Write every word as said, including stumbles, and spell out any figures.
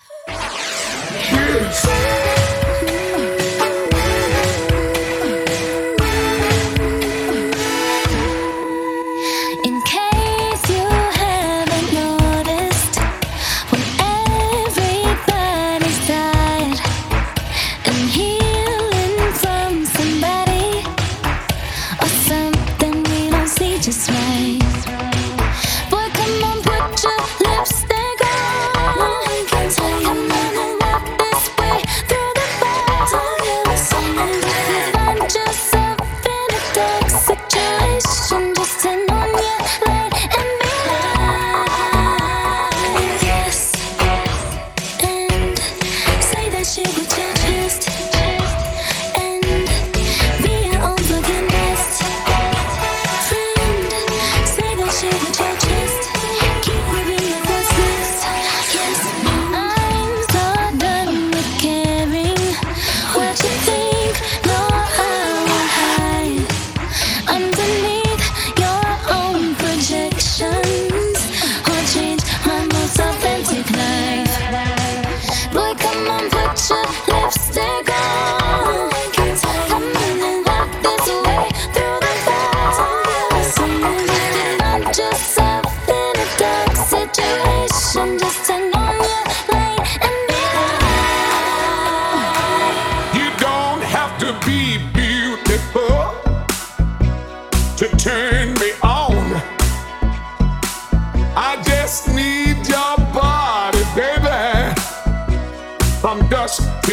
In case you haven't noticed, when everybody's tired and healing from somebody or something we don't see just right. Boy, come on, put your lipstick on. I can tell you nothing about this way through the bars. And if you find yourself in a dark situation, just turn on your light and be light. Yes, and say that shit with your chest, and be your own fucking best friend. Say that shit with your chest. Keep moving your closeness. Yes, I'm so done with caring what you think. No, I won't hide underneath your own projections or change my most authentic life. Boy, come on, put your lipstick on. I'm running back this way through the bars. And if you find yourself in a dark situation, just turn on your light and be light. You don't have to be beautiful to turn me on. I just need your body, baby, from dusk